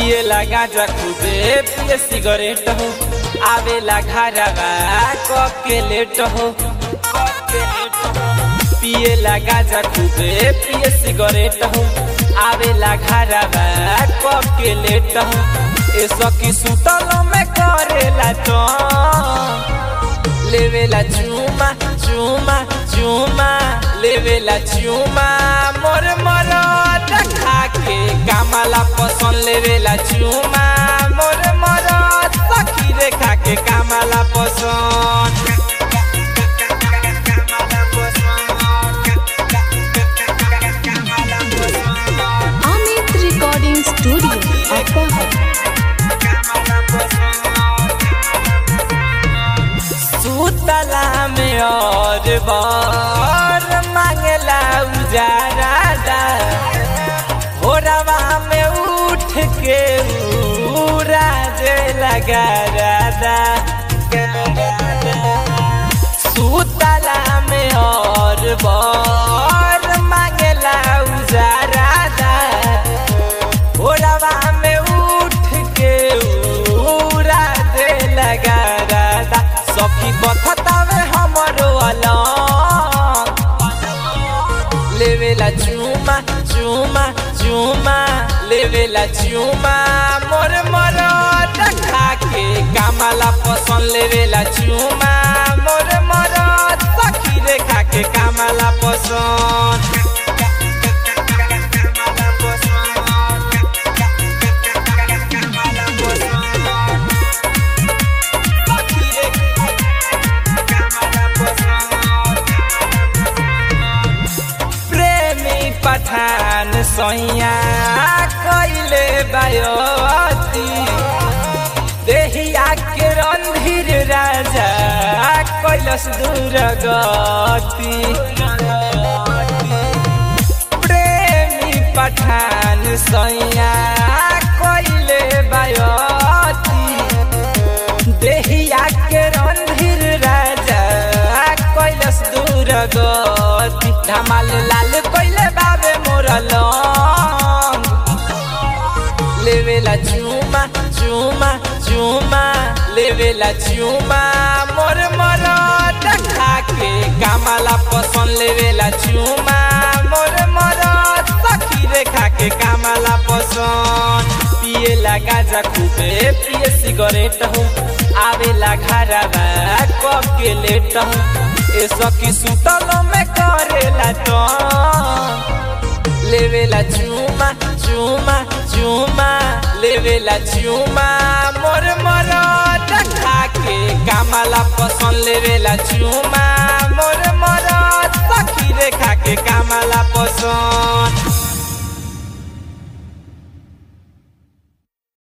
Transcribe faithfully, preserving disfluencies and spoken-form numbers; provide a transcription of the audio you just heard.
पिए लगा खूबे पिए सिगरेट हो, आवेला घरवा के लेट हो। पिए लगा खूबे पिए सिगरेट हो, आवेला घरवा के लेट हो। ए सखी सुतल में करेला तो लेवेला चुमा चुमा चुमा लेवेला चुमा मोर मोर खा के कामला पसंद लेवेला चुमा मोर मोर सखी रे खा के कामला पसंद। अमित रिकॉर्डिंग स्टूडियो सुतला में और बार मांगला उजारा, भोरवा में उठ के उराजे लगा राधा। सुतला में और बार मांगला उजारा, भोरवा में उठ के उराजे लगा राधा। सखी बथतावे हमरो अलग लेवेला चुमा चुमा चुमा लेवेला चुमा मोर मोर खा के कामला पसंद लेवेला चुमा मोर मोर सखी रे खा के कामला पसंद। पठान सैया कैले बायोती, देहिया के रणधीर राजा कैलस दूर गति। प्रेमी पठान सैया कैले बायोती, देहिया के रणधीर राजा कैलस दूर गति। धमाल लाल कैले बाबे मोर लंग लेवेला चुमा चुमा चुमा लेवेला चुमा मोर मोर खा के कामला पसंद लेवेला चुमा मोर मोर सखी रे खा के कामला पसंद। पिए लगा खूबे पिए सिगरेट हो, आवेला घरवा के लेट हो। ए सखी सुतल में करेला तो लेवेला चुमा चुमा चुमा लेवेला चुमा मोर मोर खा के कामला पसंद लेवेला चुमा मोर मोर सखी रे खा के कामला पसंद।